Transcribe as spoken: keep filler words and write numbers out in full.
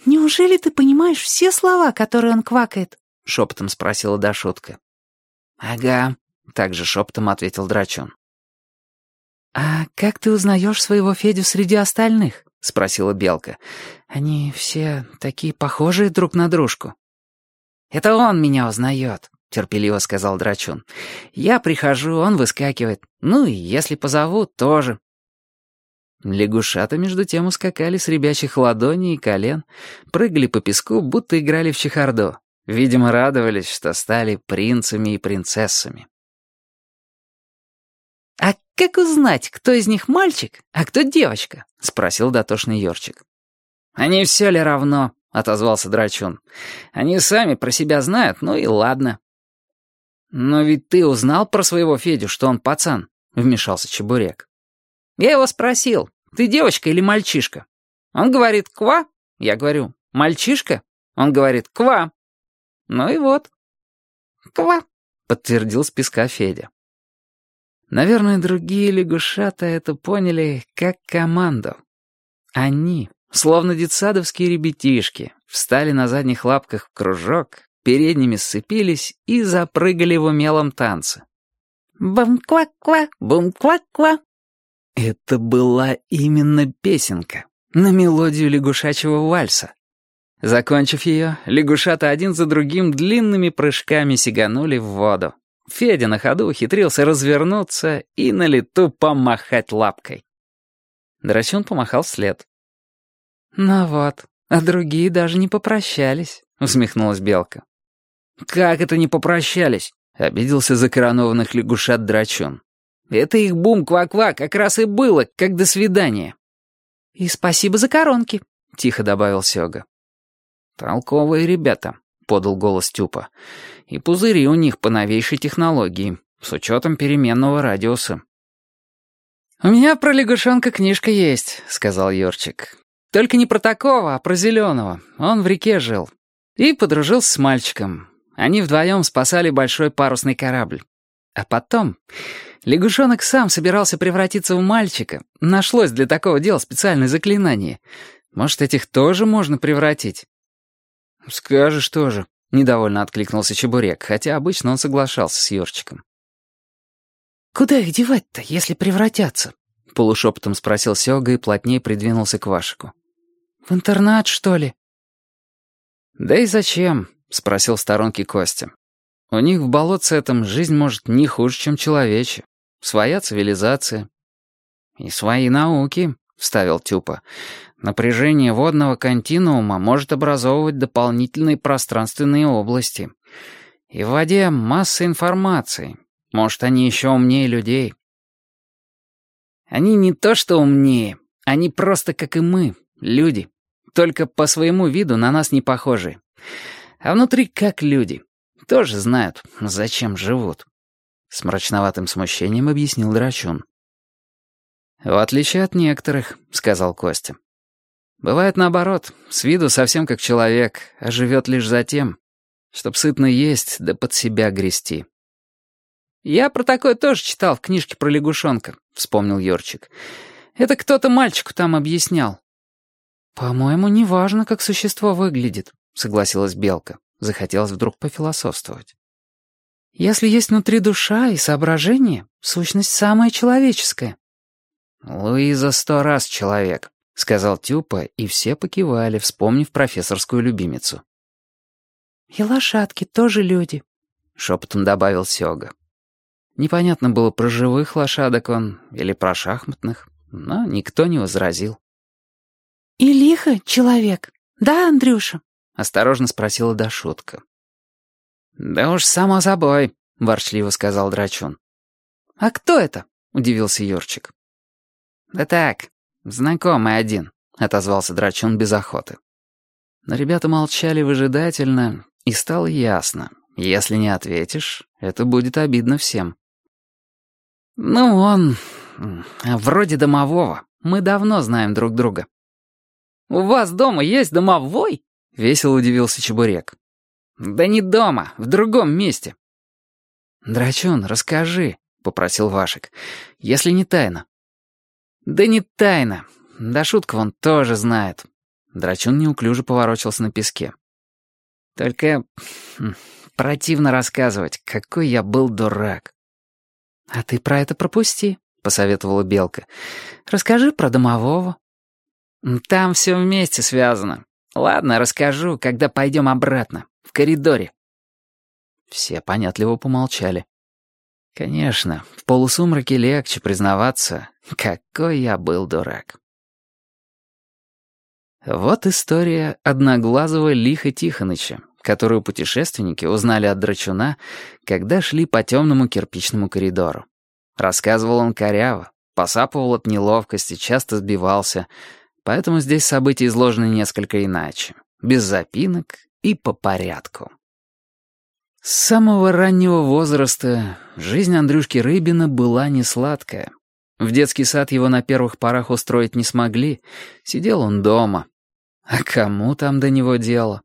«Неужели ты понимаешь все слова, которые он квакает?» — шепотом спросила Дашутка. «Ага», — также шепотом ответил Драчун. «А как ты узнаешь своего Федю среди остальных?» — спросила Белка. «Они все такие похожие друг на дружку». «Это он меня узнает», — терпеливо сказал Драчун. «Я прихожу, он выскакивает. Ну и если позовут, тоже». Лягушата между тем ускакали с ребячих ладоней и колен, прыгали по песку, будто играли в чехарду. Видимо, радовались, что стали принцами и принцессами. «А как узнать, кто из них мальчик, а кто девочка?» — спросил дотошный Ёрчик. «А не все ли равно?» — отозвался Драчун. «Они сами про себя знают, ну и ладно». «Но ведь ты узнал про своего Федю, что он пацан?» — вмешался Чебурек. «Я его спросил, ты девочка или мальчишка?» Он говорит «ква». Я говорю «мальчишка». Он говорит «ква». Ну и вот. «Ква», — подтвердил с песка Федя. Наверное, другие лягушата это поняли как команду. Они, словно детсадовские ребятишки, встали на задних лапках в кружок, передними сцепились и запрыгали в умелом танце. Бум-ква-ква, бум-ква-ква. Это была именно песенка на мелодию лягушачьего вальса. Закончив ее, лягушата один за другим длинными прыжками сиганули в воду. Федя на ходу ухитрился развернуться и на лету помахать лапкой. Драчун помахал вслед. «Ну вот, а другие даже не попрощались», — усмехнулась Белка. «Как это не попрощались?» — обиделся за коронованных лягушат Драчун. «Это их бум-ква-ква как раз и было, как до свидания». «И спасибо за коронки», — тихо добавил Сёга. «Толковые ребята», — подал голос Тюпа. «И пузыри у них по новейшей технологии, с учетом переменного радиуса». «У меня про лягушонка книжка есть», — сказал Ёрчик. «Только не про такого, а про зеленого. Он в реке жил. И подружился с мальчиком. Они вдвоем спасали большой парусный корабль. А потом лягушонок сам собирался превратиться в мальчика. Нашлось для такого дела специальное заклинание. Может, этих тоже можно превратить?» «Скажешь тоже», — недовольно откликнулся Чебурек, хотя обычно он соглашался с Ёрчиком. «Куда их девать-то, если превратятся?» — полушепотом спросил Сёга и плотнее придвинулся к Вашику. «В интернат, что ли?» «Да и зачем?» — спросил в сторонке Костя. «У них в болотце этом жизнь, может, не хуже, чем человечья. Своя цивилизация». «И свои науки», — вставил Тюпа. «Напряжение водного континуума может образовывать дополнительные пространственные области. И в воде масса информации. Может, они еще умнее людей». «Они не то что умнее, они просто, как и мы, люди, только по своему виду на нас не похожи. А внутри как люди, тоже знают, зачем живут», — с мрачноватым смущением объяснил Драчун. «В отличие от некоторых», — сказал Костя. «Бывает наоборот, с виду совсем как человек, а живет лишь за тем, чтоб сытно есть да под себя грести». «Я про такое тоже читал в книжке про лягушонка», — вспомнил Ёрчик. «Это кто-то мальчику там объяснял». «По-моему, неважно, как существо выглядит», — согласилась Белка. Захотелось вдруг пофилософствовать. «Если есть внутри душа и соображение, сущность самая человеческая». «Луиза сто раз человек», — сказал Тюпа, и все покивали, вспомнив профессорскую любимицу. «И лошадки тоже люди», — шепотом добавил Сёга. Непонятно было, про живых лошадок он или про шахматных, но никто не возразил. «И лихо человек, да, Андрюша?» — осторожно спросила Дашутка. «Да уж, само собой», — ворчливо сказал Драчун. «А кто это?» — удивился Ёрчик. «Да так, знакомый один», — отозвался Драчун без охоты. Но ребята молчали выжидательно, и стало ясно, если не ответишь, это будет обидно всем. «Ну, он вроде домового, мы давно знаем друг друга». «У вас дома есть домовой?» — весело удивился Чебурек. «Да не дома, в другом месте». «Драчун, расскажи», — попросил Вашик, — «если не тайна». «Да не тайна. Да шутка вон тоже знает. Драчун неуклюже поворочился на песке. «Только противно рассказывать, какой я был дурак». «А ты про это пропусти», — посоветовала Белка. «Расскажи про домового». «Там все вместе связано. Ладно, расскажу, когда пойдем обратно, в коридоре». Все понятливо помолчали. Конечно, в полусумраке легче признаваться, какой я был дурак. Вот история одноглазого Лиха Тихоныча, которую путешественники узнали от Драчуна, когда шли по темному кирпичному коридору. Рассказывал он коряво, посапывал от неловкости, часто сбивался, поэтому здесь события изложены несколько иначе, без запинок и по порядку. С самого раннего возраста жизнь Андрюшки Рыбина была несладкая. В детский сад его на первых порах устроить не смогли, сидел он дома. А кому там до него дело?